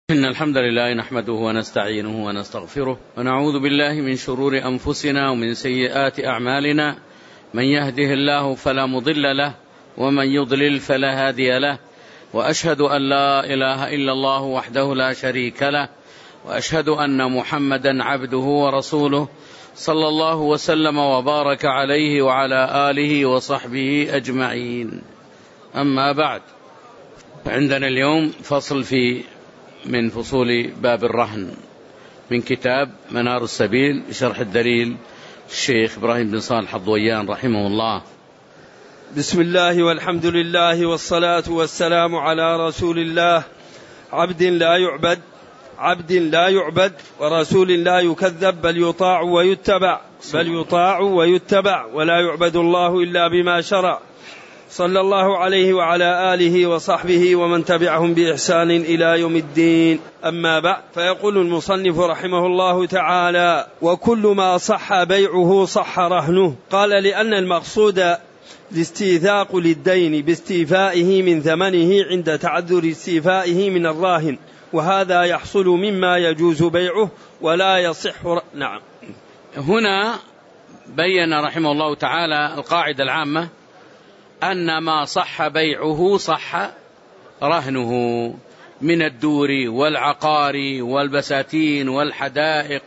إن الحمد لله نحمده ونستعينه ونستغفره ونعوذ بالله من شرور أنفسنا ومن سيئات أعمالنا. من يهده الله فلا مضل له ومن يضلل فلا هادي له، وأشهد أن لا إله إلا الله وحده لا شريك له، وأشهد أن محمدا عبده ورسوله صلى الله وسلم وبارك عليه وعلى آله وصحبه أجمعين. أما بعد، عندنا اليوم فصل من فصول باب الرهن من كتاب منار السبيل بشرح الدليل الشيخ إبراهيم بن صالح الضويان رحمه الله. بسم الله والحمد لله والصلاة والسلام على رسول الله، عبد لا يعبد ورسول لا يكذب، بل يطاع ويتبع ولا يعبد الله إلا بما شرع، صلى الله عليه وعلى آله وصحبه ومن تبعهم بإحسان إلى يوم الدين. أما بعد، فيقول المصنف رحمه الله تعالى: وكل ما صح بيعه صح رهنه. قال: لأن المقصود الاستيثاق للدين باستيفائه من ثمنه عند تعذر استيفائه من الراهن، وهذا يحصل مما يجوز بيعه ولا يصح. نعم. هنا بين رحمه الله تعالى القاعدة العامة أن ما صح بيعه صح رهنه من الدور والعقار والبساتين والحدائق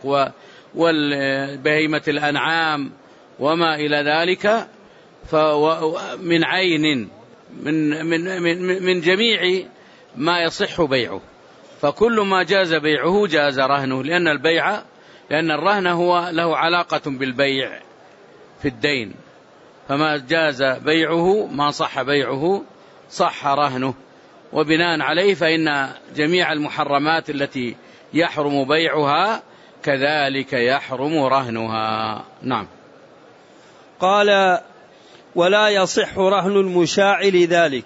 والبهيمة الأنعام وما إلى ذلك، من عين من جميع ما يصح بيعه، فكل ما جاز بيعه جاز رهنه، لأن الرهن هو له علاقة بالبيع في الدين، فما جاز بيعه ما صح بيعه صح رهنه. وبناء عليه فإن جميع المحرمات التي يحرم بيعها كذلك يحرم رهنها. نعم. قال: ولا يصح رهن المشاع لذلك.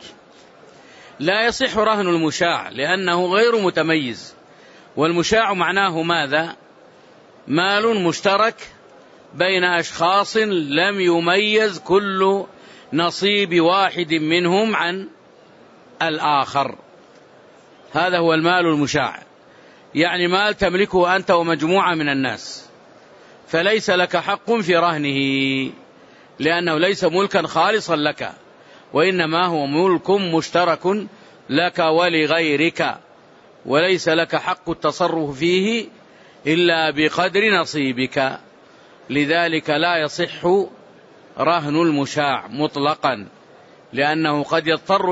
لا يصح رهن المشاع لأنه غير متميز، والمشاع معناه ماذا؟ مال مشترك بين أشخاص لم يميز كل نصيب واحد منهم عن الآخر، هذا هو المال المشاع، يعني مال تملكه أنت ومجموعة من الناس، فليس لك حق في رهنه لأنه ليس ملكا خالصا لك، وإنما هو ملك مشترك لك ولغيرك، وليس لك حق التصرف فيه إلا بقدر نصيبك. لذلك لا يصح رهن المشاع مطلقا، لأنه قد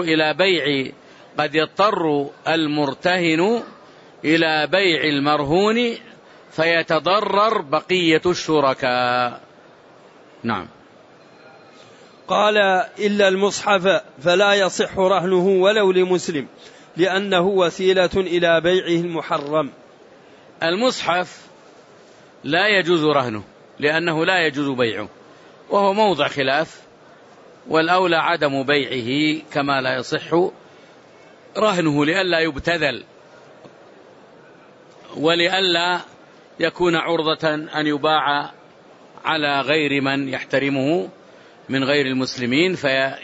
يضطر المرتهن إلى بيع المرهون فيتضرر بقية الشركاء. نعم. قال: إلا المصحف فلا يصح رهنه ولو لمسلم، لأنه وسيلة إلى بيعه المحرم. المصحف لا يجوز رهنه لأنه لا يجوز بيعه، وهو موضع خلاف، والأولى عدم بيعه كما لا يصح رهنه لئلا يبتذل ولئلا يكون عرضة أن يباع على غير من يحترمه من غير المسلمين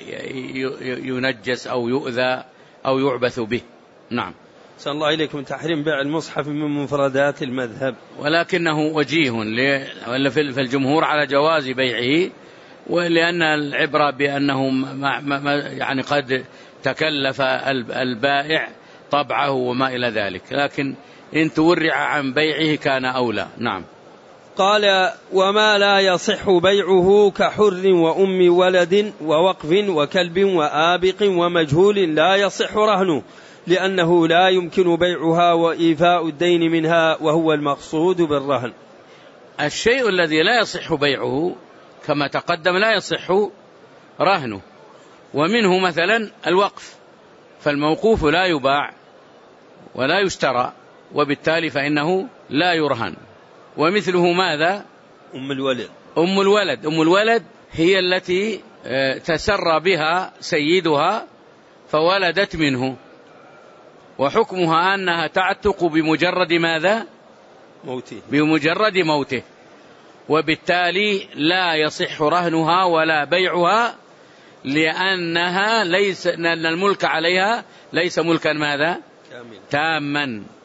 فينجس أو يؤذى أو يعبث به. نعم. صلى الله إليكم. تحريم بيع المصحف من مفردات المذهب، ولكنه وجيه في الجمهور على جواز بيعه، ولأن العبرة بأنه يعني قد تكلف البائع طبعه وما إلى ذلك، لكن إن تورع عن بيعه كان أولى. نعم. قال: وما لا يصح بيعه كحر وأم ولد ووقف وكلب وآبق ومجهول لا يصح رهنه، لأنه لا يمكن بيعها وإيفاء الدين منها، وهو المقصود بالرهن. الشيء الذي لا يصح بيعه كما تقدم لا يصح رهنه، ومنه مثلا الوقف، فالموقوف لا يباع ولا يشترى، وبالتالي فإنه لا يرهن. ومثله ماذا؟ أم الولد هي التي تسرى بها سيدها فولدت منه، وحكمها أنها تعتق بمجرد ماذا؟ بمجرد موته، وبالتالي لا يصح رهنها ولا بيعها، لأن الملك عليها ليس ملكا ماذا؟ تاما،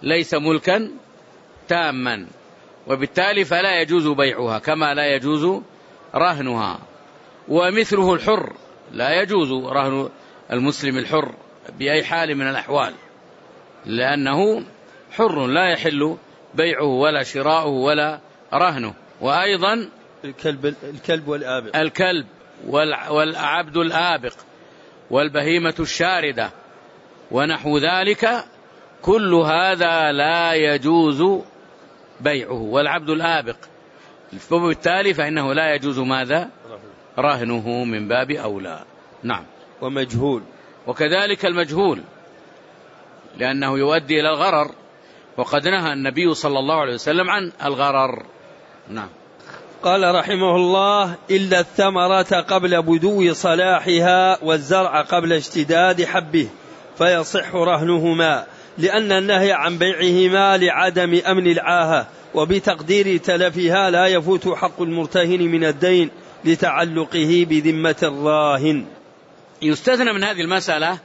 ليس ملكا تاما، وبالتالي فلا يجوز بيعها كما لا يجوز رهنها. ومثله الحر، لا يجوز رهن المسلم الحر بأي حال من الأحوال، لأنه حر لا يحل بيعه ولا شراؤه ولا رهنه. وأيضا الكلب والآبق، الكلب والعبد الآبق والبهيمة الشاردة ونحو ذلك، كل هذا لا يجوز بيعه، والعبد الآبق، وبالتالي فإنه لا يجوز ماذا؟ رهنه من باب أولى. نعم. ومجهول، وكذلك المجهول، لأنه يؤدي إلى الغرر، وقد نهى النبي صلى الله عليه وسلم عن الغرر. نعم. قال رحمه الله: إلا الثمرة قبل بدو صلاحها والزرع قبل اشتداد حبه فيصح رهنهما، لأن النهي عن بيعهما لعدم أمن العاهة، وبتقدير تلفها لا يفوت حق المرتهن من الدين لتعلقه بذمة الراهن. يستثنى من هذه المسألة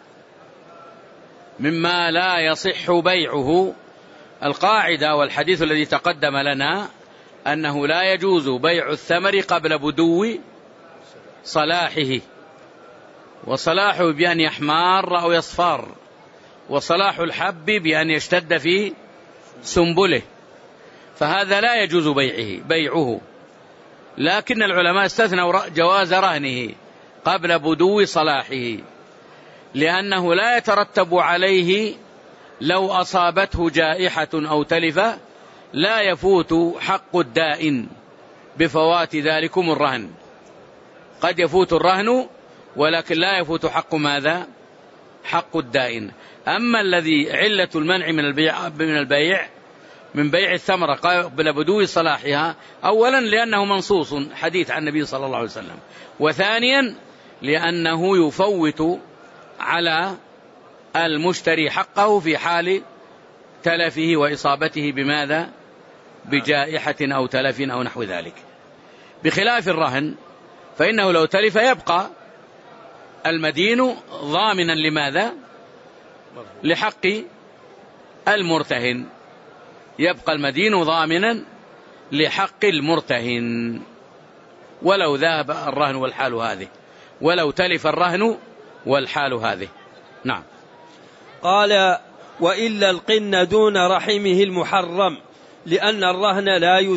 مما لا يصح بيعه القاعدة والحديث الذي تقدم لنا أنه لا يجوز بيع الثمر قبل بدو صلاحه، وصلاحه بأن يحمار أو يصفر، وصلاح الحب بأن يشتد في سنبله، فهذا لا يجوز بيعه. لكن العلماء استثنوا جواز رهنه قبل بدو صلاحه، لأنه لا يترتب عليه لو أصابته جائحة أو تلف، لا يفوت حق الدائن بفوات ذلكم الرهن. قد يفوت الرهن ولكن لا يفوت حق ماذا؟ حق الدائن. أما الذي علة المنع من البيع من بيع الثمرة قبل بدو صلاحها، أولا لأنه منصوص حديث عن النبي صلى الله عليه وسلم، وثانيا لأنه يفوت على المشتري حقه في حال تلفه وإصابته بماذا؟ بجائحة أو تلف أو نحو ذلك، بخلاف الرهن فإنه لو تلف يبقى المدين ضامنا لماذا؟ لحق المرتهن، يبقى المدين ضامنا لحق المرتهن ولو ذهب الرهن والحال هذه، ولو تلف الرهن والحال هذه. نعم. قال: وإلا القن دون رحمه المحرم، لأن الرهن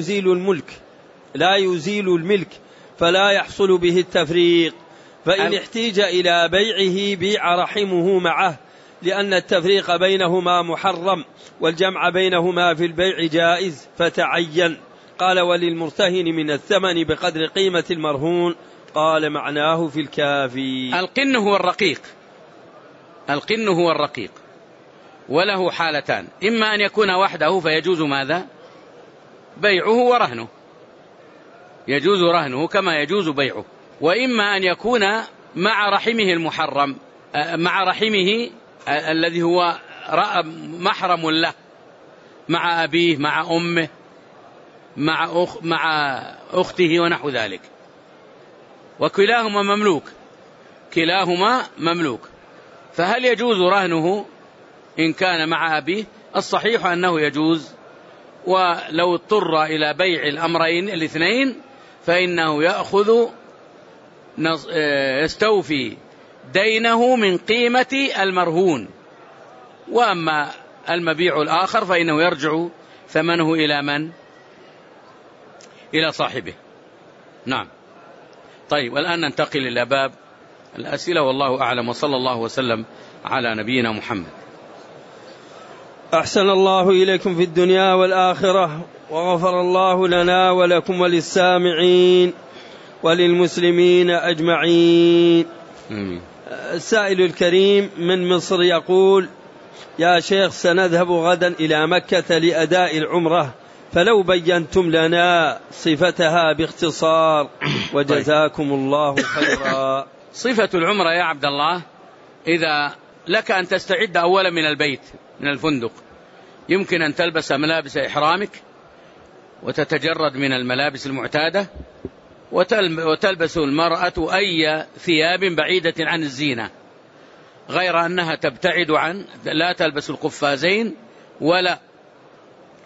لا يزيل الملك فلا يحصل به التفريق، فإن احتيج إلى بيعه بيع رحمه معه، لأن التفريق بينهما محرم والجمع بينهما في البيع جائز فتعين. قال: وللمرتهن من الثمن بقدر قيمة المرهون. قال: معناه في الكافي. القن هو الرقيق وله حالتان: إما أن يكون وحده فيجوز ماذا؟ بيعه ورهنه، يجوز رهنه كما يجوز بيعه، وإما أن يكون مع رحمه المحرم، مع رحمه الذي هو محرم له، مع أبيه، مع أمه، مع أخته ونحو ذلك، وكلاهما مملوك، فهل يجوز رهنه إن كان مع أبيه؟ الصحيح أنه يجوز، ولو اضطر إلى بيع الأمرين الاثنين فإنه يستوفي دينه من قيمة المرهون، وأما المبيع الآخر فإنه يرجع ثمنه إلى من؟ إلى صاحبه. نعم. طيب، والآن ننتقل إلى باب الأسئلة، والله أعلم، وصلى الله وسلم على نبينا محمد. أحسن الله إليكم في الدنيا والآخرة، وغفر الله لنا ولكم وللسامعين وللمسلمين أجمعين. السائل الكريم من مصر يقول: يا شيخ، سنذهب غدا إلى مكة لأداء العمرة، فلو بينتم لنا صفتها باختصار وجزاكم الله خيرا. صفة العمرة يا عبد الله، إذا لك أن تستعد أولا من البيت، من الفندق، يمكن أن تلبس ملابس إحرامك وتتجرد من الملابس المعتادة، وتلبس المرأة أي ثياب بعيدة عن الزينة، غير أنها تبتعد لا تلبس القفازين ولا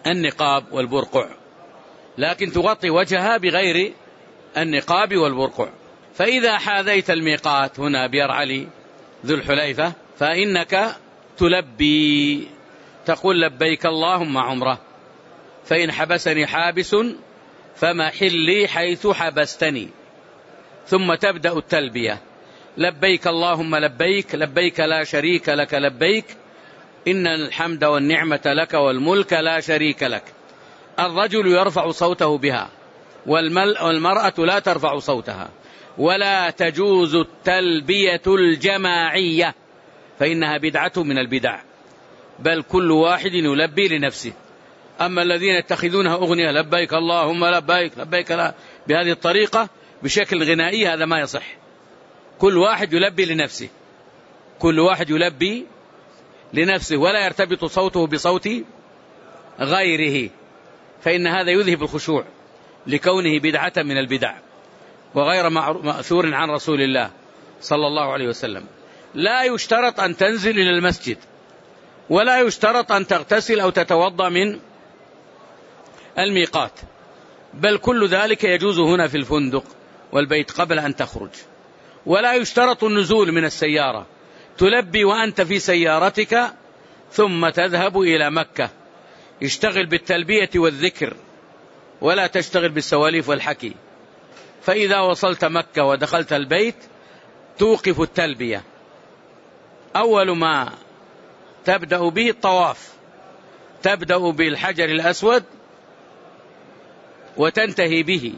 النقاب والبرقع، لكن تغطي وجهها بغير النقاب والبرقع. فإذا حاذيت الميقات هنا بير علي ذو الحليفة فإنك تلبي، تقول لبيك اللهم عمرة، فإن حبسني حابس فمحلي حيث حبستني، ثم تبدأ التلبية: لبيك اللهم لبيك، لبيك لا شريك لك لبيك، إن الحمد والنعمة لك والملك لا شريك لك. الرجل يرفع صوته بها، والمرأة لا ترفع صوتها. ولا تجوز التلبية الجماعية فإنها بدعة من البدع، بل كل واحد يلبي لنفسه. أما الذين يتخذونها أغنية: لبيك اللهم لبيك لبيك لا، بهذه الطريقة بشكل غنائي، هذا ما يصح. كل واحد يلبي لنفسه، كل واحد يلبي لنفسه، ولا يرتبط صوته بصوت غيره، فإن هذا يذهب الخشوع لكونه بدعة من البدع وغير مأثور عن رسول الله صلى الله عليه وسلم. لا يشترط أن تنزل إلى المسجد، ولا يشترط أن تغتسل أو تتوضأ من الميقات، بل كل ذلك يجوز هنا في الفندق والبيت قبل أن تخرج. ولا يشترط النزول من السيارة، تلبي وأنت في سيارتك ثم تذهب إلى مكة. اشتغل بالتلبية والذكر ولا تشتغل بالسواليف والحكي. فإذا وصلت مكة ودخلت البيت توقف التلبية. أول ما تبدأ به الطواف، تبدأ بالحجر الأسود وتنتهي به،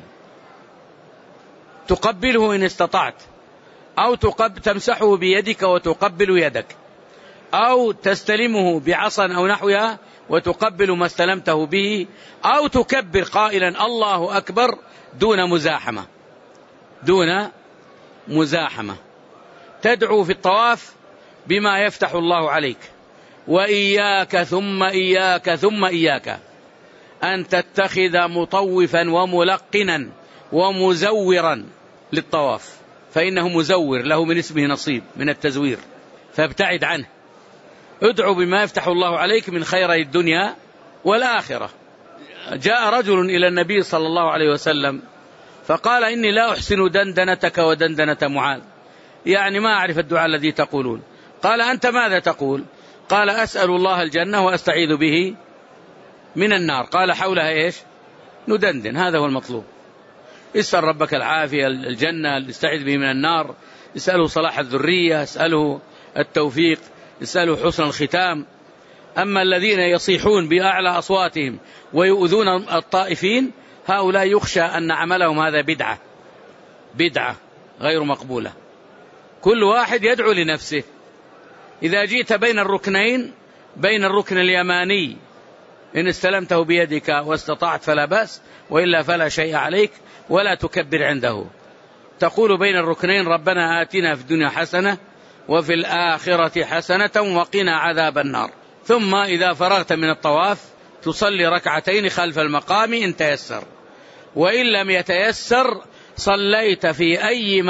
تقبله إن استطعت، أو تمسحه بيدك وتقبل يدك، أو تستلمه بعصا أو نحوها وتقبل ما استلمته به، أو تكبر قائلا الله أكبر دون مزاحمة، دون مزاحمة. تدعو في الطواف بما يفتح الله عليك: وإياك ثم إياك ثم إياك أن تتخذ مطوفا وملقنا ومزورا للطواف، فإنه مزور له من اسمه نصيب من التزوير، فابتعد عنه. ادعو بما يفتح الله عليك من خيري الدنيا والآخرة. جاء رجل إلى النبي صلى الله عليه وسلم فقال: إني لا أحسن دندنتك ودندنة معاذ، يعني ما أعرف الدعاء الذي تقولون. قال: أنت ماذا تقول؟ قال: أسأل الله الجنة وأستعيذ به من النار. قال: حولها إيش؟ ندندن. هذا هو المطلوب. اسأل ربك العافية، الجنة، استعيذ به من النار، اسأله صلاح الذرية، اسأله التوفيق، اسأله حسن الختام. أما الذين يصيحون بأعلى أصواتهم ويؤذون الطائفين، هؤلاء يخشى أن عملهم هذا بدعة غير مقبولة. كل واحد يدعو لنفسه. إذا جئت بين الركنين، بين الركن اليماني إن استلمته بيدك واستطعت فلا بأس، وإلا فلا شيء عليك، ولا تكبر عنده. تقول بين الركنين: ربنا آتنا في الدنيا حسنة وفي الآخرة حسنة وقنا عذاب النار. ثم إذا فرغت من الطواف تصلي ركعتين خلف المقام إن تيسر، وإن لم يتيسر صليت في أي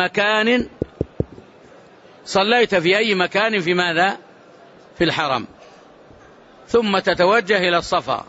مكان في ماذا؟ في الحرم. ثم تتوجه إلى الصفا،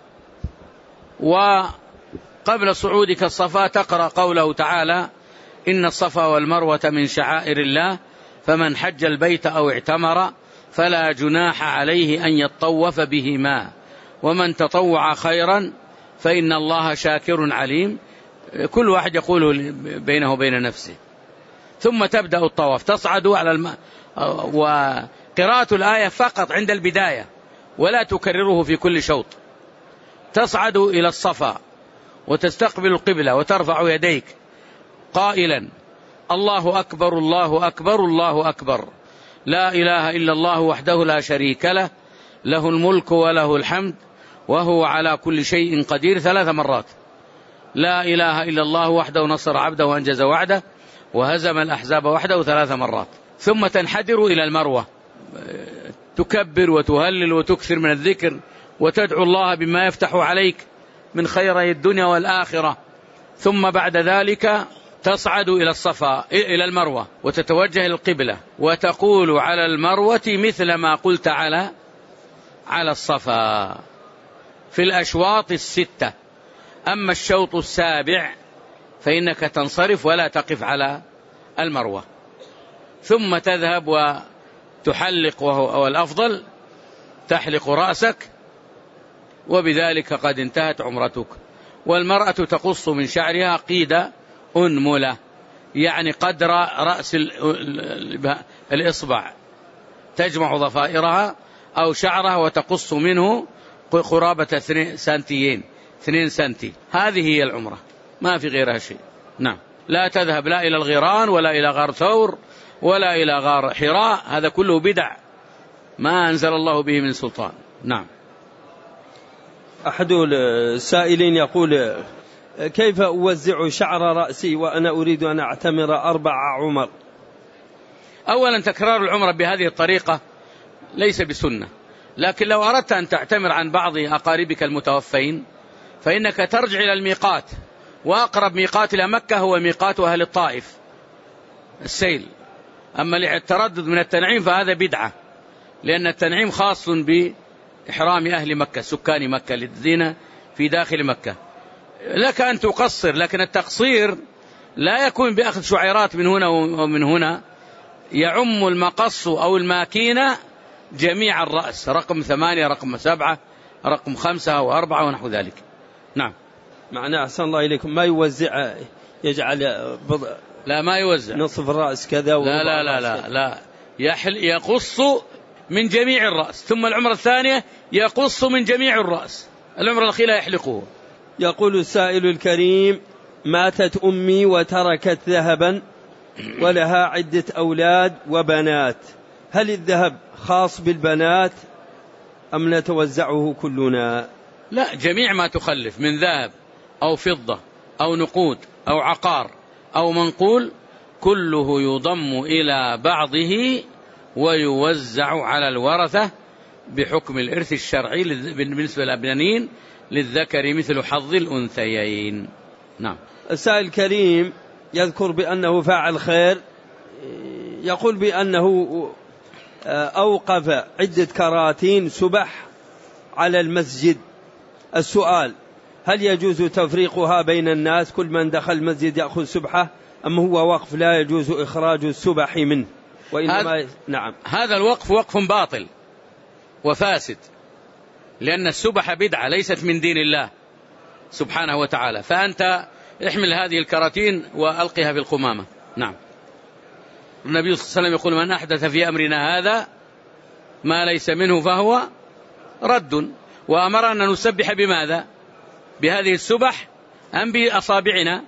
وقبل صعودك الصفا تقرأ قوله تعالى: إن الصفا والمروة من شعائر الله فمن حج البيت أو اعتمر فلا جناح عليه أن يطوف بهما ومن تطوع خيرا فإن الله شاكر عليم. كل واحد يقوله بينه وبين نفسه. ثم تبدأ الطواف، تصعد على وقراءة الآية فقط عند البداية ولا تكرره في كل شوط. تصعد إلى الصفا وتستقبل القبلة وترفع يديك قائلا: الله أكبر الله أكبر الله أكبر، لا إله إلا الله وحده لا شريك له، له الملك وله الحمد وهو على كل شيء قدير 3 مرات. لا إله إلا الله وحده نصر عبده وأنجز وعده وهزم الأحزاب وحده 3 مرات. ثم تنحدر إلى المروة، تكبر وتهلل وتكثر من الذكر وتدعو الله بما يفتح عليك من خيري الدنيا والآخرة. ثم بعد ذلك تصعد إلى الصفا إلى المروة وتتوجه القبلة وتقول على المروة مثل ما قلت على الصفا. في الأشواط 6. أما الشوط 7 فإنك تنصرف ولا تقف على المروة، ثم تذهب وتحلق، وهو الأفضل تحلق رأسك، وبذلك قد انتهت عمرتك. والمرأة تقص من شعرها قيد أنملة، يعني قدر رأس الإصبع، تجمع ضفائرها أو شعرها وتقص منه قرابة 2 سنتي. هذه هي العمرة، ما في غيرها شيء. نعم. لا تذهب لا إلى الغيران ولا إلى غار ثور ولا إلى غار حراء، هذا كله بدع ما أنزل الله به من سلطان. نعم. أحد السائلين يقول: كيف أوزع شعر رأسي وأنا أريد أن أعتمر 4 عمر؟ أولا تكرار العمرة بهذه الطريقة ليس بسنة، لكن لو أردت أن تعتمر عن بعض أقاربك المتوفين فإنك ترجع إلى الميقات، وأقرب ميقات إلى مكة هو ميقات أهل الطائف السيل. أما التردد من التنعيم فهذا بدعة، لأن التنعيم خاص بإحرام أهل مكة، سكان مكة الذين في داخل مكة. لك أن تقصر، لكن التقصير لا يكون بأخذ شعيرات من هنا ومن هنا، يعم المقص أو الماكينة جميع الرأس، رقم 8 رقم 7 رقم 5 و4 ونحو ذلك. نعم. معناه أحسن الله إليكم ما يوزع، يجعل لا ما يوزع نصف الرأس كذا لا لا لا لا, لا. يقص من جميع الرأس، ثم العمرة الثانية يقص من جميع الرأس، العمرة الأخيرة يحلقه. يقول السائل الكريم: ماتت أمي وتركت ذهبا ولها عدة أولاد وبنات، هل الذهب خاص بالبنات أم نتوزعه كلنا؟ لا، جميع ما تخلف من ذهب أو فضة أو نقود أو عقار أو منقول كله يضم إلى بعضه ويوزع على الورثة بحكم الإرث الشرعي بالنسبة للأبنين للذكر مثل حظ الأنثيين. نعم. السائل الكريم يذكر بأنه فاعل خير، يقول بأنه أوقف عدة كراتين سبح على المسجد. السؤال: هل يجوز تفريقها بين الناس، كل من دخل المسجد يأخذ سبحة، أم هو وقف لا يجوز إخراج السبح منه؟ وإنما نعم، هذا الوقف وقف باطل وفاسد، لأن السبحة بدعة ليست من دين الله سبحانه وتعالى. فأنت احمل هذه الكراتين وألقها في القمامة. نعم. النبي صلى الله عليه وسلم يقول: من أحدث في أمرنا هذا ما ليس منه فهو رد. وأمر أن نسبح بماذا؟ بهذه السبح أم بأصابعنا؟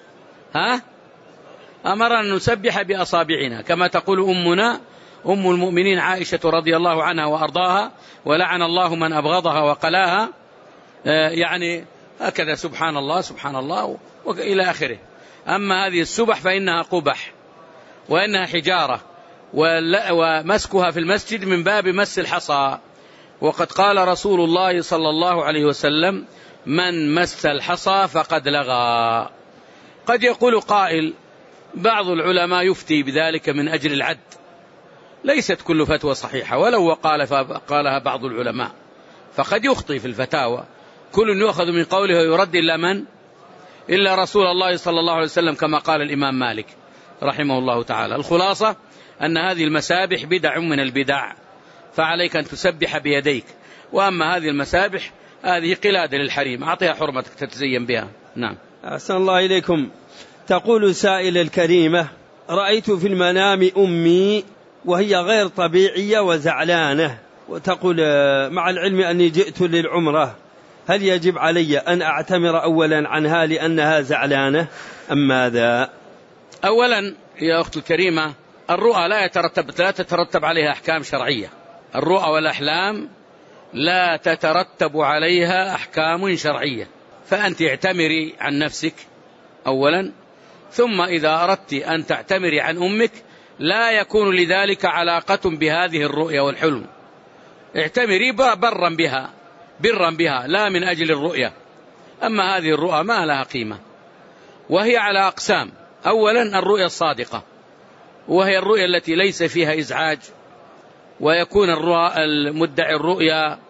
أمر أن نسبح بأصابعنا، كما تقول أمنا أم المؤمنين عائشة رضي الله عنها وأرضاها، ولعن الله من أبغضها وقلاها، يعني هكذا سبحان الله سبحان الله وإلى آخره. أما هذه السبح فإنها قبح وإنها حجارة، ومسكها في المسجد من باب مس الحصى. وقد قال رسول الله صلى الله عليه وسلم: من مس الحصى فقد لغى. قد يقول قائل: بعض العلماء يفتي بذلك من أجل العد، ليست كل فتوى صحيحة، ولو قالها بعض العلماء فقد يخطئ في الفتاوى، كل يؤخذ من قوله ويرد إلا من؟ إلا رسول الله صلى الله عليه وسلم، كما قال الإمام مالك رحمه الله تعالى. الخلاصة أن هذه المسابح بدع من البدع، فعليك أن تسبح بيديك. وأما هذه المسابح هذه قلادة للحريم، أعطيها حرمتك تتزين بها. نعم. أحسن الله إليكم. تقول سائل الكريمة: رأيت في المنام أمي وهي غير طبيعية وزعلانة، وتقول: مع العلم أني جئت للعمرة، هل يجب علي أن أعتمر أولا عنها لأنها زعلانة أم ماذا؟ أولا يا أخت الكريمة، الرؤى لا تترتب عليها أحكام شرعية. الرؤى والأحلام لا تترتب عليها أحكام شرعية، فأنت اعتمري عن نفسك أولا، ثم إذا أردت أن تعتمري عن أمك لا يكون لذلك علاقة بهذه الرؤية والحلم، اعتمري برا بها لا من أجل الرؤية. أما هذه الرؤى ما لها قيمة، وهي على أقسام. أولا الرؤية الصادقة، وهي الرؤية التي ليس فيها إزعاج، ويكون المدعي الرؤيا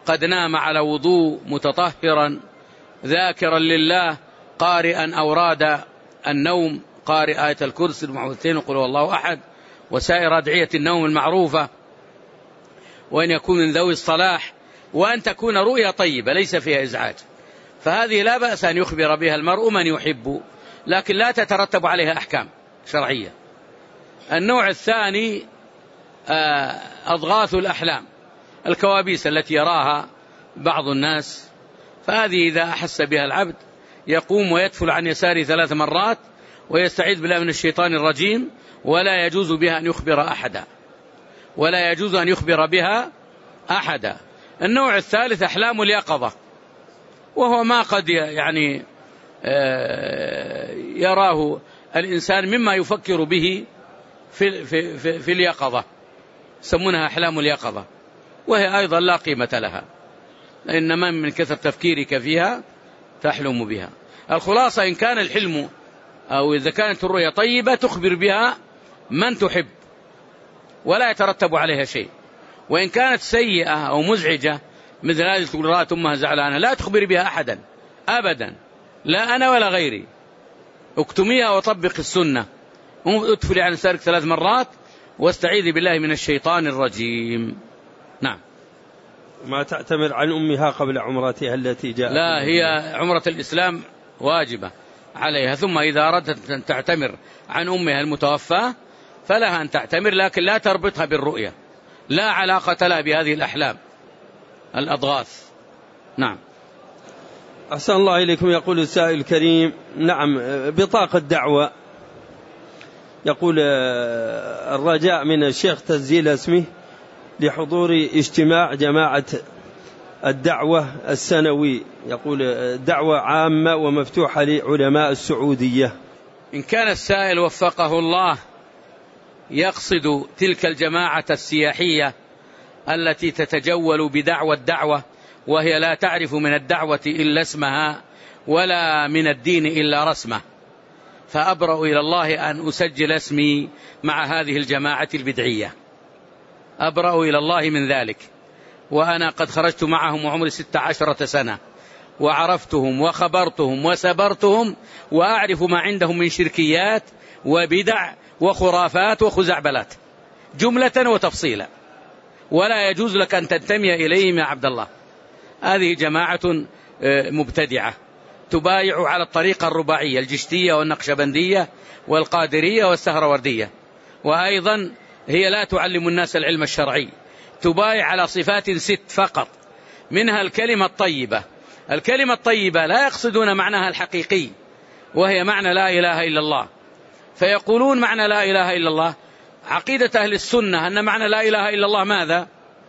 قد نام على وضوء متطهرا ذاكرا لله قارئا أوراد النوم، قارئ آية الكرسي المعوذتين وقل هو الله أحد وسائر أدعية النوم المعروفة، وأن يكون من ذوي الصلاح، وأن تكون رؤيا طيبة ليس فيها إزعاج، فهذه لا بأس أن يخبر بها المرء من يحب، لكن لا تترتب عليها أحكام شرعية. النوع الثاني أضغاث الأحلام، الكوابيس التي يراها بعض الناس، فهذه إذا أحس بها العبد يقوم ويدفل عن يساره 3 مرات ويستعيذ بالله من الشيطان الرجيم، ولا يجوز بها أن يخبر أحدا، ولا يجوز أن يخبر بها أحدا. النوع الثالث أحلام اليقظة، وهو ما قد يعني يراه الإنسان مما يفكر به في اليقظة، يسمونها أحلام اليقظة، وهي أيضا لا قيمة لها، إنما من كثر تفكيرك فيها تحلم بها. الخلاصة إن كان الحلم أو إذا كانت الرؤيا طيبة تخبر بها من تحب ولا يترتب عليها شيء، وإن كانت سيئة أو مزعجة مثل هذه تقول رأت أمها زعلانة لا تخبر بها أحدا أبدا، لا أنا ولا غيري، اكتميها وطبق السنة، ادفلي عن يسارك 3 مرات واستعيذي بالله من الشيطان الرجيم. نعم. ما تعتمر عن أمها قبل عمرتها التي جاءت؟ لا، هي عمرة الإسلام واجبة عليها، ثم إذا أردت أن تعتمر عن أمها المتوفاة فلها أن تعتمر، لكن لا تربطها بالرؤية، لا علاقة لها بهذه الأحلام الأضغاث. نعم. أحسن الله إليكم. يقول السائل الكريم: نعم، بطاقة دعوة، يقول الرجاء من الشيخ تسجيل اسمه لحضور اجتماع جماعة الدعوة السنوي، يقول دعوة عامة ومفتوحة لعلماء السعودية. إن كان السائل وفقه الله يقصد تلك الجماعة السياحية التي تتجول بدعوة الدعوة، وهي لا تعرف من الدعوة إلا اسمها ولا من الدين إلا رسمه، فأبرأ إلى الله أن أسجل اسمي مع هذه الجماعة البدعية، أبرأ إلى الله من ذلك، وأنا قد خرجت معهم وعمري 16 سنة، وعرفتهم وخبرتهم وسبرتهم، وأعرف ما عندهم من شركيات وبدع وخرافات وخزعبلات جملة وتفصيلا، ولا يجوز لك أن تنتمي إليهم يا عبد الله. هذه جماعة مبتدعة تبايع على الطريقة الرباعية الجشتية والنقشبندية والقادرية والسهروردية، وأيضا هي لا تعلم الناس العلم الشرعي، تبايع على صفات 6 فقط، منها الكلمة الطيبة. الكلمة الطيبة لا يقصدون معناها الحقيقي وهي معنى لا إله إلا الله، فيقولون معنى لا إله إلا الله. عقيدة أهل السنة أن معنى لا إله إلا الله ماذا؟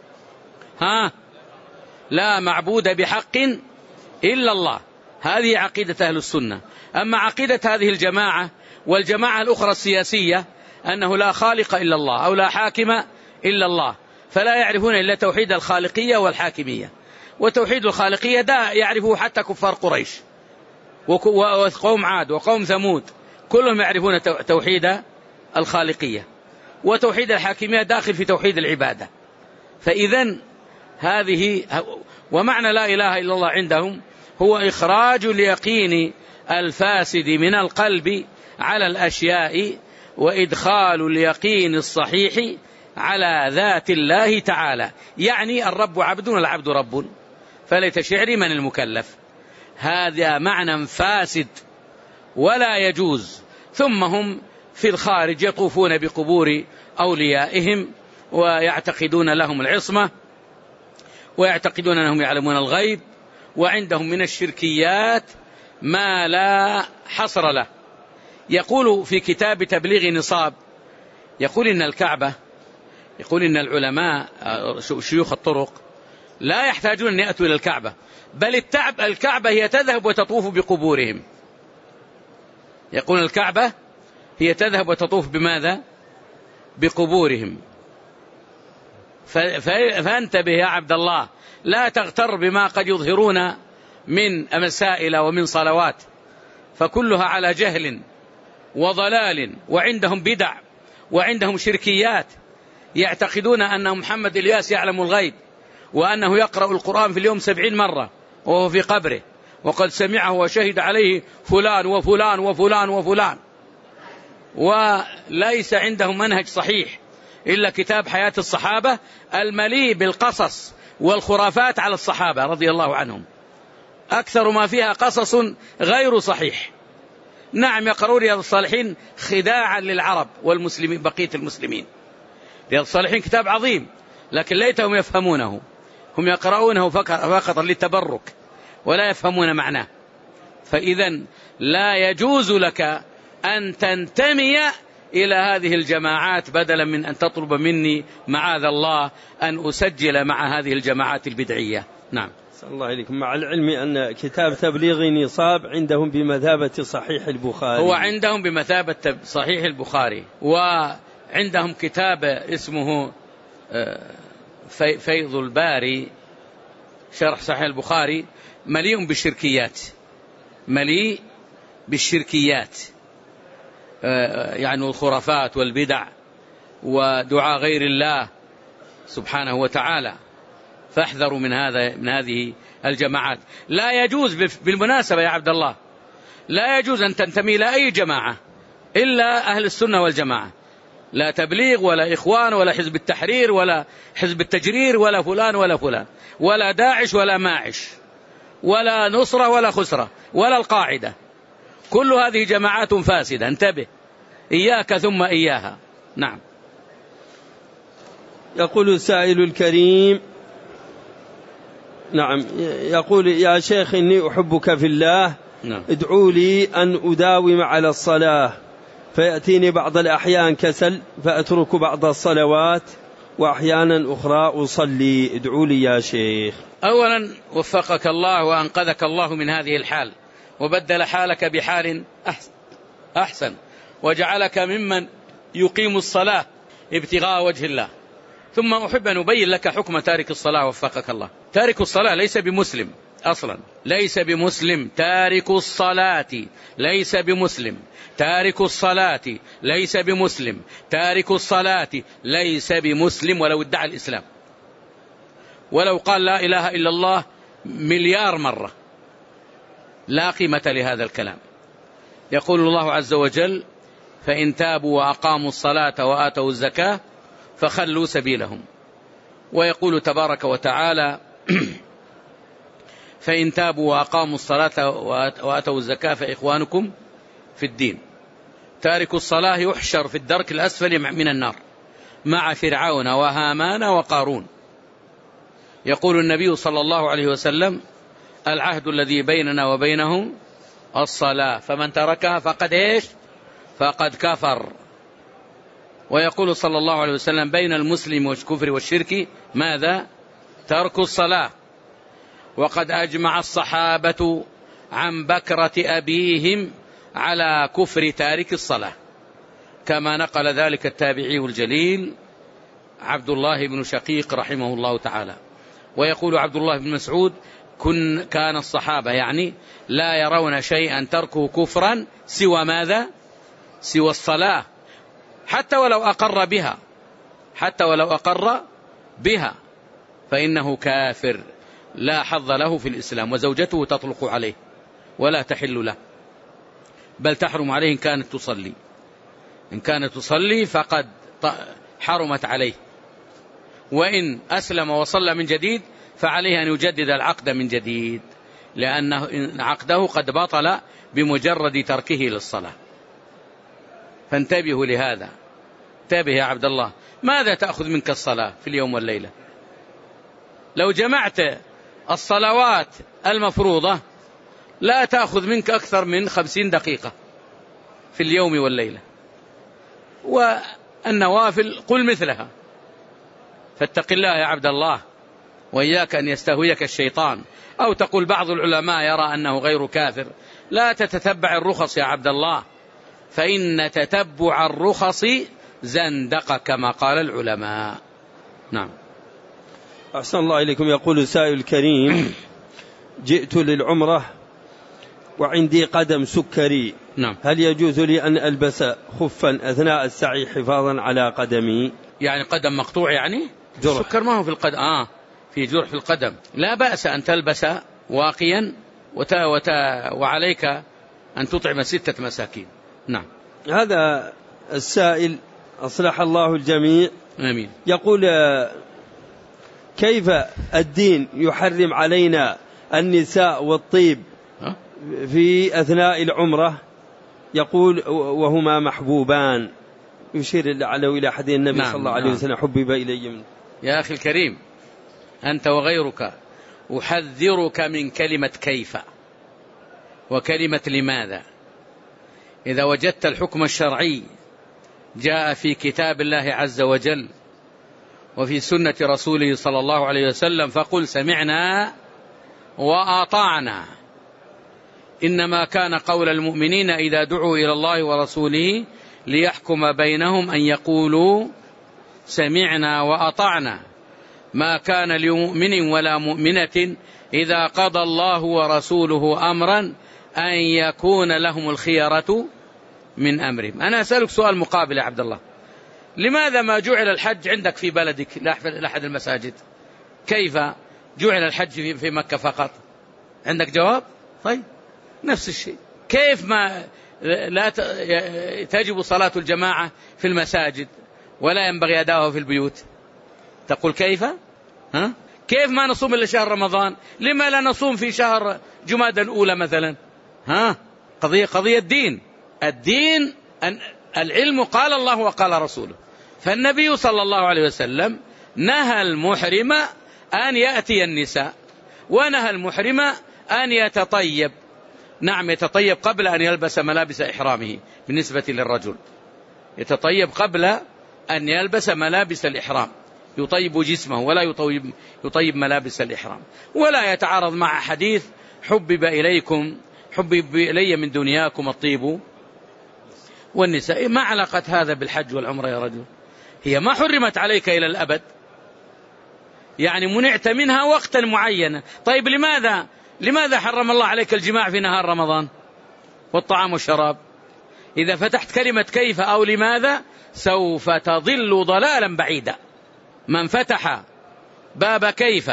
لا معبود بحق إلا الله، هذه عقيدة أهل السنة. أما عقيدة هذه الجماعة والجماعة الأخرى السياسية أنه لا خالق إلا الله أو لا حاكم إلا الله، فلا يعرفون إلا توحيد الخالقية والحاكمية، وتوحيد الخالقية ده يعرفه حتى كفار قريش وقوم عاد وقوم ثمود، كلهم يعرفون توحيد الخالقية، وتوحيد الحاكمية داخل في توحيد العبادة. فإذن هذه ومعنى لا إله إلا الله عندهم هو إخراج اليقين الفاسد من القلب على الأشياء، وإدخال اليقين الصحيح على ذات الله تعالى، يعني الرب عبد والعبد رب، فليت شعري من المكلف. هذا معنى فاسد ولا يجوز. ثم هم في الخارج يطوفون بقبور أوليائهم ويعتقدون لهم العصمة، ويعتقدون أنهم يعلمون الغيب، وعندهم من الشركيات ما لا حصر له. يقول في كتاب تبليغ نصاب، يقول إن الكعبة، يقول إن العلماء شيوخ الطرق لا يحتاجون أن يأتوا إلى الكعبة، بل الكعبة هي تذهب وتطوف بقبورهم. يقول الكعبة هي تذهب وتطوف بماذا؟ بقبورهم. فانتبه يا عبد الله، لا تغتر بما قد يظهرون من مسائل ومن صلوات، فكلها على جهل وضلال، وعندهم بدع وعندهم شركيات، يعتقدون أن محمد إلياس يعلم الغيب، وأنه يقرأ القرآن في اليوم 70 مرة وهو في قبره، وقد سمعه وشهد عليه فلان وفلان وفلان وفلان، وليس عندهم منهج صحيح إلا كتاب حياة الصحابة المليء بالقصص والخرافات على الصحابة رضي الله عنهم، أكثر ما فيها قصص غير صحيح. نعم يقرؤون رياض الصالحين خداعا للعرب والمسلمين بقية المسلمين. رياض الصالحين كتاب عظيم، لكن ليتهم يفهمونه، هم يقرؤونه فقط للتبرك ولا يفهمون معناه. فإذا لا يجوز لك أن تنتمي إلى هذه الجماعات بدلا من أن تطلب مني معاذ الله أن أسجل مع هذه الجماعات البدعية. نعم. صلى الله عليكم. مع العلم أن كتاب تبليغ نصاب عندهم بمثابة صحيح البخاري. هو عندهم بمثابة صحيح البخاري، وعندهم كتاب اسمه فيض الباري شرح صحيح البخاري، مليء بالشركيات، مليء بالشركيات، يعني الخرافات والبدع ودعاء غير الله سبحانه وتعالى. فاحذروا من هذه الجماعات. لا يجوز بالمناسبة يا عبد الله، لا يجوز أن تنتمي إلى أي جماعة إلا أهل السنة والجماعة، لا تبليغ ولا إخوان ولا حزب التحرير ولا حزب التجرير ولا فلان ولا فلان ولا داعش ولا ماعش ولا نصرة ولا خسرة ولا القاعدة. كل هذه جماعات فاسدة، انتبه، إياك ثم إياها. نعم. يقول السائل الكريم، نعم، يقول يا شيخ إني أحبك في الله، نعم. ادعوا لي أن أداوم على الصلاة، فيأتيني بعض الأحيان كسل فأترك بعض الصلوات، وأحيانا أخرى أصلي، ادعوا لي يا شيخ. أولا وفقك الله وأنقذك الله من هذه الحال، وبدل حالك بحال أحسن، وجعلك ممن يقيم الصلاة ابتغاء وجه الله. ثم أحب أن أبين لك حكم تارك الصلاة وفقك الله. تارك الصلاة ليس بمسلم أصلا، ليس بمسلم. تارك الصلاة ليس بمسلم، تارك الصلاة ليس بمسلم، تارك الصلاة ليس بمسلم ولو ادعى الإسلام، ولو قال لا إله إلا الله مليار مرة، لا قيمة لهذا الكلام. يقول الله عز وجل: فإن تابوا وأقاموا الصلاة وآتوا الزكاة فخلوا سبيلهم. ويقول تبارك وتعالى: فإن تابوا وأقاموا الصلاة وآتوا الزكاة فإخوانكم في الدين. تارك الصلاة يحشر في الدرك الأسفل من النار مع فرعون وهامان وقارون. يقول النبي صلى الله عليه وسلم: العهد الذي بيننا وبينهم الصلاة، فمن تركها فقد إيش؟ فقد كفر. ويقول صلى الله عليه وسلم: بين المسلم والكفر والشرك ماذا؟ ترك الصلاة. وقد أجمع الصحابة عن بكرة أبيهم على كفر تارك الصلاة، كما نقل ذلك التابعي الجليل عبد الله بن شقيق رحمه الله تعالى. ويقول عبد الله بن مسعود: كان الصحابة يعني لا يرون شيئا تركه كفرا سوى ماذا؟ سوى الصلاة، حتى ولو أقر بها، حتى ولو أقر بها فإنه كافر لا حظ له في الإسلام، وزوجته تطلق عليه ولا تحل له، بل تحرم عليه إن كانت تصلي. إن كانت تصلي فقد حرمت عليه، وإن أسلم وصلى من جديد فعليه أن يجدد العقد من جديد، لأنه عقده قد بطل بمجرد تركه للصلاة. فانتبهوا لهذا. انتبه يا عبد الله، ماذا تأخذ منك الصلاة في اليوم والليلة؟ لو جمعت الصلوات المفروضة لا تأخذ منك أكثر من 50 دقيقة في اليوم والليلة، والنوافل قل مثلها. فاتق الله يا عبد الله، وإياك أن يستهويك الشيطان. أو تقول بعض العلماء يرى أنه غير كافر. لا تتتبع الرخص يا عبد الله، فإن تتبع الرخص زندقة كما قال العلماء. نعم. أحسن الله إليكم. يقول السائل الكريم: جئت للعمرة وعندي قدم سكري، نعم. هل يجوز لي أن ألبس خفا أثناء السعي حفاظا على قدمي؟ يعني قدم مقطوع، يعني جرح. السكر ما هو في القدم، في جرح القدم. لا بأس أن تلبس واقيا وعليك أن تطعم 6 مساكين. نعم. هذا السائل أصلح الله الجميع آمين. يقول: كيف الدين يحرم علينا النساء والطيب في أثناء العمرة؟ يقول: وهما محبوبان، يشير إلى حديث النبي صلى الله عليه وسلم: حبب إلي منه. يا أخي الكريم، أنت وغيرك أحذرك من كلمة كيف وكلمة لماذا. إذا وجدت الحكم الشرعي جاء في كتاب الله عز وجل وفي سنة رسوله صلى الله عليه وسلم فقل سمعنا وأطعنا. إنما كان قول المؤمنين إذا دعوا إلى الله ورسوله ليحكم بينهم أن يقولوا سمعنا وأطعنا، ما كان لمؤمن ولا مؤمنة إذا قضى الله ورسوله أمرا أن يكون لهم الخيرة من أمرهم. أنا أسألك سؤال مقابل يا عبد الله: لماذا ما جعل الحج عندك في بلدك لأحد المساجد؟ كيف جعل الحج في مكة فقط؟ عندك جواب؟ طيب، نفس الشيء. كيف ما لا تجب صلاة الجماعة في المساجد ولا ينبغي أداؤها في البيوت؟ تقول كيف؟ كيف ما نصوم إلا شهر رمضان؟ لما لا نصوم في شهر جمادى الأولى مثلا؟ قضية الدين العلم قال الله وقال رسوله. فالنبي صلى الله عليه وسلم نهى المحرم أن يأتي النساء، ونهى المحرم أن يتطيب. نعم، يتطيب قبل أن يلبس ملابس إحرامه. بالنسبة للرجل يتطيب قبل أن يلبس ملابس الإحرام، يطيب جسمه ولا يطيب ملابس الإحرام. ولا يتعارض مع حديث حبب إلي من دنياكم الطيب والنساء. ما علاقة هذا بالحج والعمرة يا رجل؟ هي ما حرمت عليك إلى الأبد، يعني منعت منها وقتا معينا. طيب لماذا حرم الله عليك الجماع في نهار رمضان والطعام والشراب؟ إذا فتحت كلمة كيف أو لماذا سوف تضل ضلالا بعيدا. من فتح باب كيف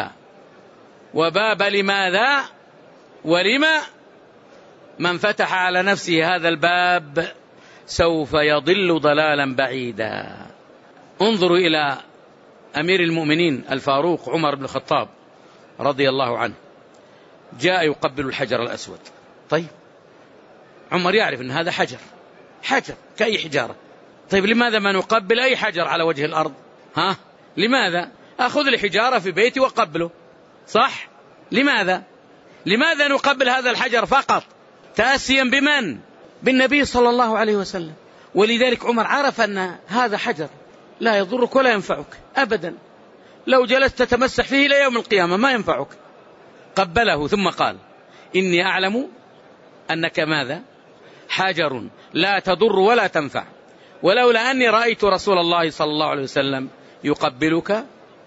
وباب لماذا ولما، من فتح على نفسه هذا الباب سوف يضل ضلالا بعيدا. انظروا إلى أمير المؤمنين الفاروق عمر بن الخطاب رضي الله عنه، جاء يقبل الحجر الأسود. طيب، عمر يعرف أن هذا حجر كأي حجارة. طيب، لماذا ما نقبل أي حجر على وجه الأرض؟ لماذا؟ أخذ لي حجارة في بيتي وقبله، صح؟ لماذا نقبل هذا الحجر فقط؟ تأسيا بمن؟ بالنبي صلى الله عليه وسلم. ولذلك عمر عرف أن هذا حجر لا يضرك ولا ينفعك أبدا، لو جلست تتمسح فيه إلى يوم القيامة ما ينفعك. قبله ثم قال: إني أعلم أنك ماذا؟ حجر لا تضر ولا تنفع، ولولا أني رأيت رسول الله صلى الله عليه وسلم يقبلك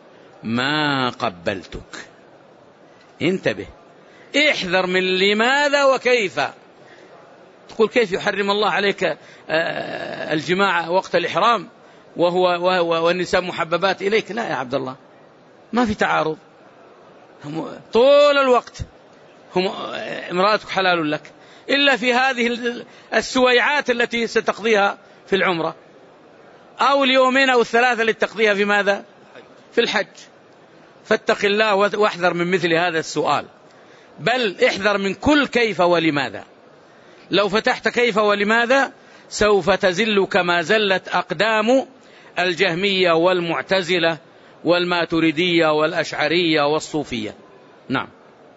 ما قبلتك. انتبه، احذر من لماذا وكيف. تقول كيف يحرم الله عليك الجماع وقت الإحرام والنساء محببات إليك؟ لا يا عبد الله، ما في تعارض. طول الوقت امرأتك حلال لك إلا في هذه السويعات التي ستقضيها في العمرة، أو اليومين أو الثلاثة التي تقضيها في ماذا؟ في الحج. فاتق الله واحذر من مثل هذا السؤال، بل احذر من كل كيف ولماذا. لو فتحت كيف ولماذا سوف تزل كما زلت أقدام الجهمية والمعتزلة والماتريدية والأشعرية والصوفية. نعم.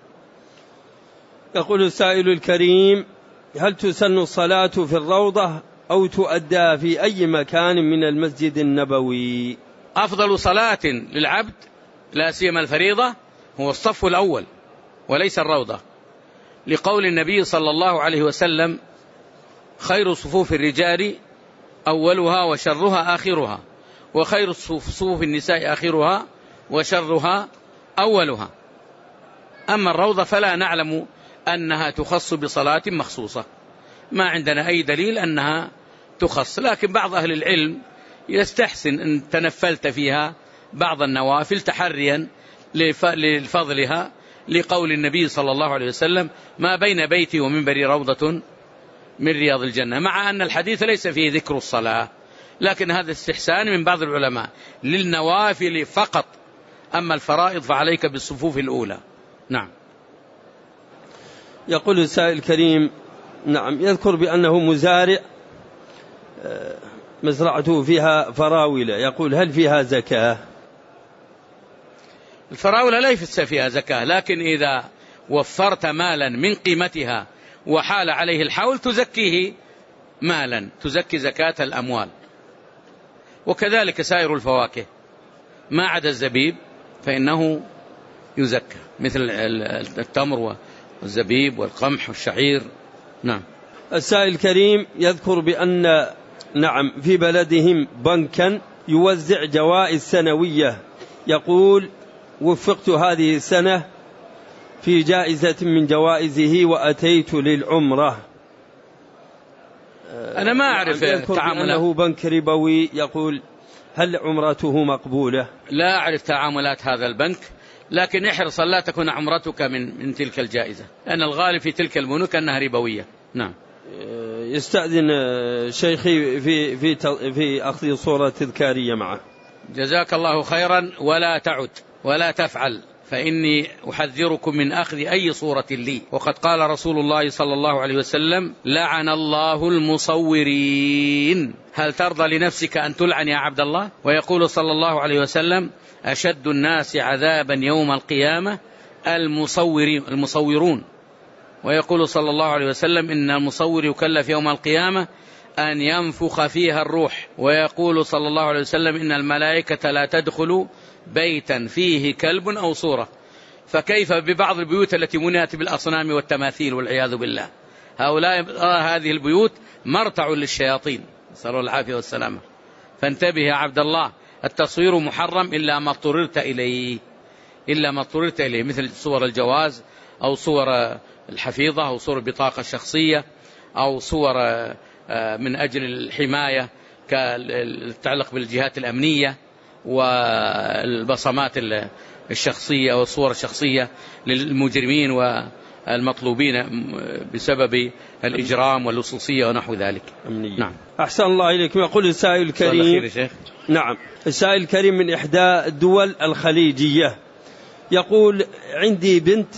يقول السائل الكريم: هل تسن الصلاة في الروضة أو تؤدى في أي مكان من المسجد النبوي؟ أفضل صلاة للعبد لا سيما الفريضة هو الصف الأول وليس الروضة، لقول النبي صلى الله عليه وسلم: خير صفوف الرجال أولها وشرها آخرها، وخير صفوف النساء آخرها وشرها أولها. أما الروضة فلا نعلم أنها تخص بصلاة مخصوصة، ما عندنا أي دليل أنها تخص، لكن بعض أهل العلم يستحسن أن تنفلت فيها بعض النوافل تحريا لفضلها لقول النبي صلى الله عليه وسلم: ما بين بيتي ومنبري روضة من رياض الجنة، مع أن الحديث ليس فيه ذكر الصلاة، لكن هذا استحسان من بعض العلماء للنوافل فقط، أما الفرائض فعليك بالصفوف الأولى. نعم. يقول السائل الكريم: نعم، يذكر بأنه مزارع مزرعته فيها فراولة، يقول: هل فيها زكاة؟ الفراولة ليس فيها زكاة، لكن إذا وفرت مالا من قيمتها وحال عليه الحول تزكيه مالا، تزكي زكاة الأموال. وكذلك سائر الفواكه ما عدا الزبيب فإنه يزكى، مثل التمر والزبيب والقمح والشعير. نعم. السائل الكريم يذكر بأن نعم في بلدهم بنكا يوزع جوائز سنوية، يقول: وفقت هذه السنة في جائزة من جوائزه وأتيت للعمرة. أنا ما أعرف تعاملات، أنه بنك ربوي، يقول: هل عمرته مقبولة؟ لا أعرف تعاملات هذا البنك، لكن احرص لا تكون عمرتك من تلك الجائزة، لأن الغالب في تلك البنوك أنها ربوية. نعم. يستأذن شيخي في أخذ صورة تذكارية معه. جزاك الله خيرا، ولا تعد ولا تفعل، فإني أحذركم من أخذ أي صورة لي. وقد قال رسول الله صلى الله عليه وسلم: لعن الله المصورين. هل ترضى لنفسك أن تلعن يا عبد الله؟ ويقول صلى الله عليه وسلم: أشد الناس عذابا يوم القيامة المصورون. ويقول صلى الله عليه وسلم: إن المصور يكلف يوم القيامة أن ينفخ فيها الروح. ويقول صلى الله عليه وسلم: إن الملائكة لا تدخل بيتا فيه كلب أو صورة. فكيف ببعض البيوت التي منيت بالأصنام والتماثيل والعياذ بالله؟ هذه البيوت مرتع للشياطين، نسأل الله العافية والسلامة. فانتبه يا عبد الله، التصوير محرم إلا ما اضطررت إليه، مثل صور الجواز أو صور الحفيظة أو صور البطاقة الشخصية أو صور من أجل الحماية كتعلق بالجهات الأمنية والبصمات الشخصية والصور الشخصية للمجرمين والمطلوبين بسبب الإجرام واللصوصية ونحو ذلك. نعم. أحسن الله إليكم. يقول السائل الكريم: نعم، السائل الكريم من إحدى الدول الخليجية، يقول: عندي بنت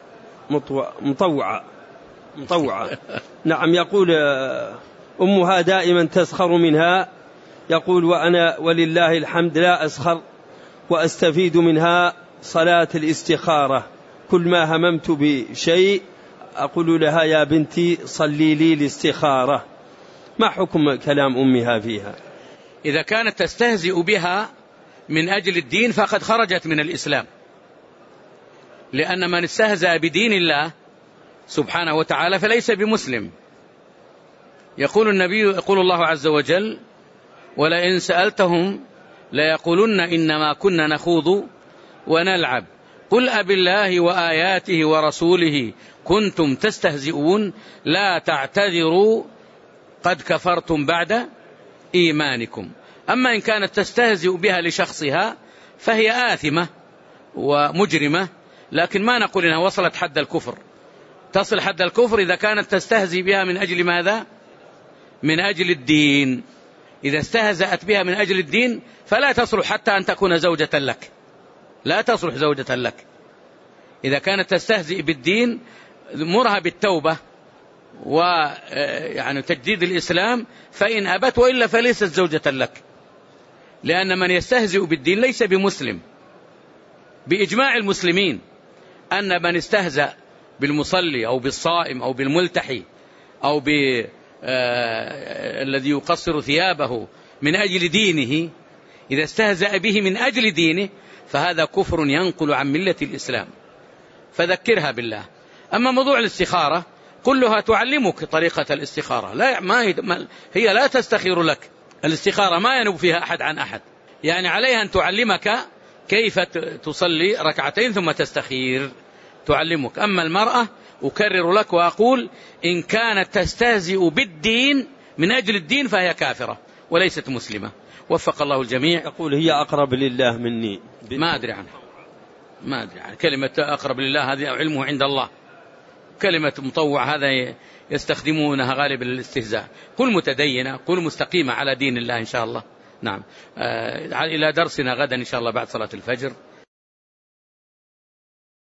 مطوعة نعم، يقول: أمها دائما تسخر منها، يقول: وأنا ولله الحمد لا أسخر وأستفيد منها صلاة الاستخارة. كل ما هممت بشيء أقول لها: يا بنتي صلي لي الاستخارة. ما حكم كلام أمها فيها؟ إذا كانت تستهزئ بها من أجل الدين فقد خرجت من الإسلام، لأن من استهزأ بدين الله سبحانه وتعالى فليس بمسلم. يقول الله عز وجل: ولئن سألتهم ليقولن إنما كنا نخوض ونلعب قل أبالله وآياته ورسوله كنتم تستهزئون لا تعتذروا قد كفرتم بعد إيمانكم. أما إن كانت تستهزئ بها لشخصها فهي آثمة ومجرمة، لكن ما نقول إنها وصلت حد الكفر. تصل حد الكفر إذا كانت تستهزئ بها من أجل ماذا؟ من أجل الدين. إذا استهزأت بها من أجل الدين فلا تصلح حتى أن تكون زوجة لك، لا تصلح زوجة لك. إذا كانت تستهزئ بالدين مرها بالتوبة ويعني تجديد الإسلام، فإن أبت وإلا فليست زوجة لك، لأن من يستهزئ بالدين ليس بمسلم. بإجماع المسلمين أن من استهزأ بالمصلي أو بالصائم أو بالملتحي أو الذي يقصر ثيابه من أجل دينه، إذا استهزأ به من أجل دينه فهذا كفر ينقل عن ملة الإسلام، فذكرها بالله. أما موضوع الاستخارة كلها تعلمك طريقة الاستخارة، هي لا تستخير لك. الاستخارة ما ينوب فيها أحد عن أحد، يعني عليها أن تعلمك كيف تصلي ركعتين ثم تستخير، تعلمك. أما المرأة أكرر لك وأقول: إن كانت تستهزئ بالدين من أجل الدين فهي كافرة وليست مسلمة. وفق الله الجميع. يقول: هي أقرب لله مني، ما أدري عنها. ما أدري يعني كلمة أقرب لله هذه علمه عند الله، كلمة مطوع هذا يستخدمونها غالبا للاستهزاء. كل متدينة، كل مستقيمة على دين الله إن شاء الله. نعم. إلى درسنا غدا إن شاء الله بعد صلاة الفجر.